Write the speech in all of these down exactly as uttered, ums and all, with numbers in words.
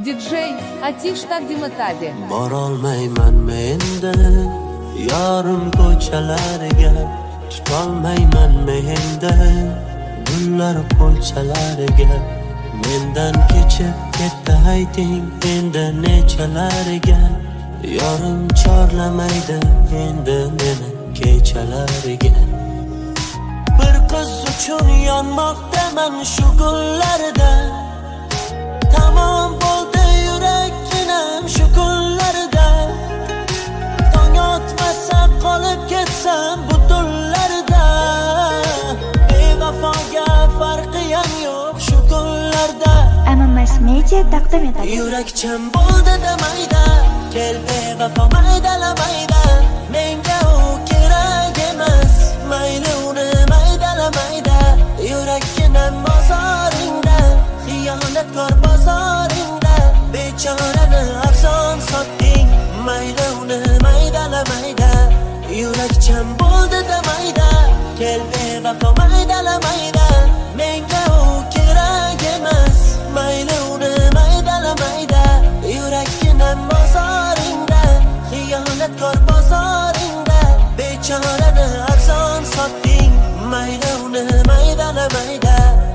Диджей Atish taqdim etadi. Borolmayman menda yorim ko'chalariga, tutolmayman menda gullar qo'lchalariga. Mendan kechib ketdi ayting endi nechalariga, yorim chorlamaydi endi meni kechalariga. Bir qiz uchun yonmoqdaman shu gullarda, tamom bo'ldi yurakkinam shu kunlarda. Tong otmasa qolib ketsam bu tunlarda, bevafoga farqi ham yo'q shu kunlarda. M M S Media taqdim etadi. Yurakcham bo'ldi damayda, kel bevafo maydalamayda. Menga u kerak emas, mayli uni maydalamayda. Yurakkinam bozoringda, xiyonatkor bozoringda. Bechorani arzon sotding, mayli uni maydalamayda. Yurakcham bo'ldi damayda, kel bevafo maydalamayda. Menga u kerak emas, mayli uni maydalamayda. Yurakkinam bozoringda, xiyonatkor bozoringda. Bechorani arzon sotding, mayli uni maydalamayda.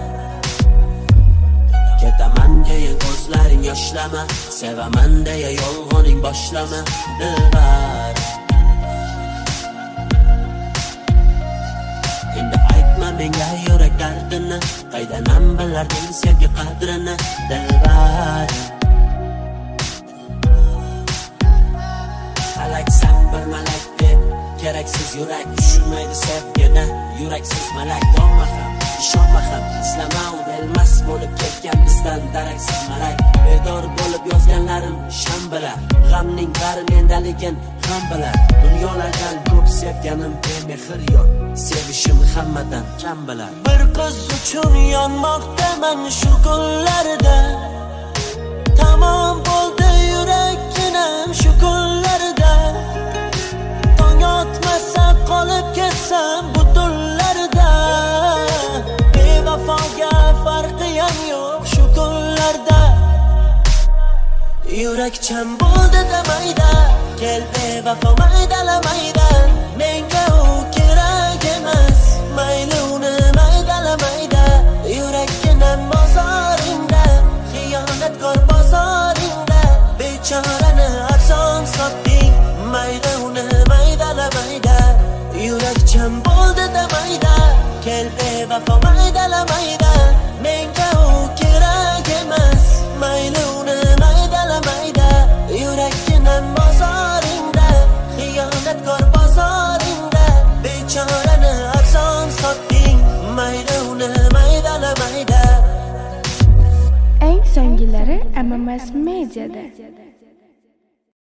Ketaman deya ko'zlaring yoshlama, sevaman deya yolg'oning boshlama. Dilbar, endi aytma menga yurak dardini, qaydanam bilarding sevgi qadrini. Dilbar, halaksan bir malak deb, keraksiz yurak tushunmaydi sevgini. Yuraksiz malak olma ham, ishonma ham, islama u bilmas bo'lib ketgan bizdan daraksiz malak. Bedor bo'lib yozganlarim sham bilar, g'amning bari mendaligin ham bilar. Dunyolardan ko'p sevganim bemehr yor, sevishim hammadan kam bilar. Bir qiz uchun yonmoqdaman shu kunlarda, tamom bo'ldi yurakkinam shu kunlarda. Tong otmasa qolib ketsam bu tunlarda, bevafoga farqi ham yo'q shu kunlarda. Yurakcham bo'ldi damayda, kel bevafo maydalamayda. Menga u kerak emas, mayli uni maydalamayda. Yurakkinam bozoringda, xiyonatkor bozoringda. Bechorani arzon sotding, mayli uni maydalamayda. Yurakcham bo'ldi damayda, kel bevafo maydalamayda. Menga u kerak emas, mayli uni maydalamayda. Yurakkinam bozoringda, xiyonatkor bozoringda. Bechorani arzon sotding, mayli uni maydalamayda. Eng so'ngilari M M S Media'da.